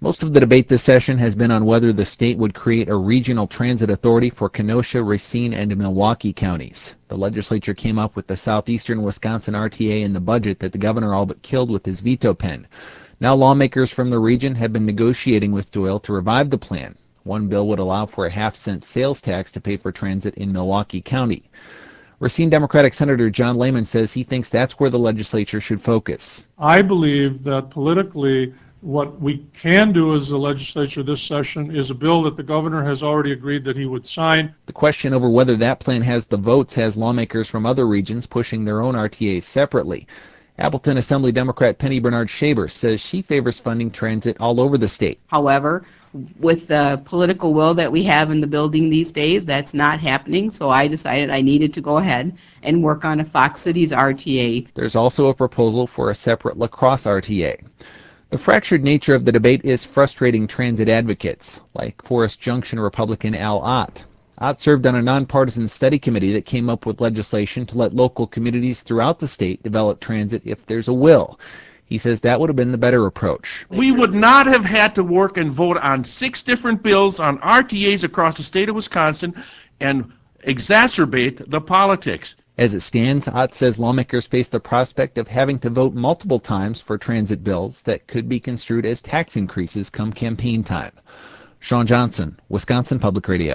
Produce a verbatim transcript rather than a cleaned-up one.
Most of the debate this session has been on whether the state would create a regional transit authority for Kenosha, Racine, and Milwaukee counties. The legislature came up with the Southeastern Wisconsin R T A in the budget that the governor all but killed with his veto pen. Now lawmakers from the region have been negotiating with Doyle to revive the plan. One bill would allow for a half-cent sales tax to pay for transit in Milwaukee County. Racine Democratic Senator John Lehman says he thinks that's where the legislature should focus. I believe that politically what we can do as a legislature this session is a bill that the governor has already agreed that he would sign. The question over whether that plan has the votes has lawmakers from other regions pushing their own R T As separately. Appleton Assembly Democrat Penny Bernard Shaber says she favors funding transit all over the state. However, with the political will that we have in the building these days, that's not happening, so I decided I needed to go ahead and work on a Fox Cities R T A. There's also a proposal for a separate La Crosse R T A. The fractured nature of the debate is frustrating transit advocates, like Forest Junction Republican Al Ott. Ott served on a nonpartisan study committee that came up with legislation to let local communities throughout the state develop transit if there's a will. He says that would have been the better approach. We would not have had to work and vote on six different bills on R T As across the state of Wisconsin and exacerbate the politics. As it stands, Ott says lawmakers face the prospect of having to vote multiple times for transit bills that could be construed as tax increases come campaign time. Sean Johnson, Wisconsin Public Radio.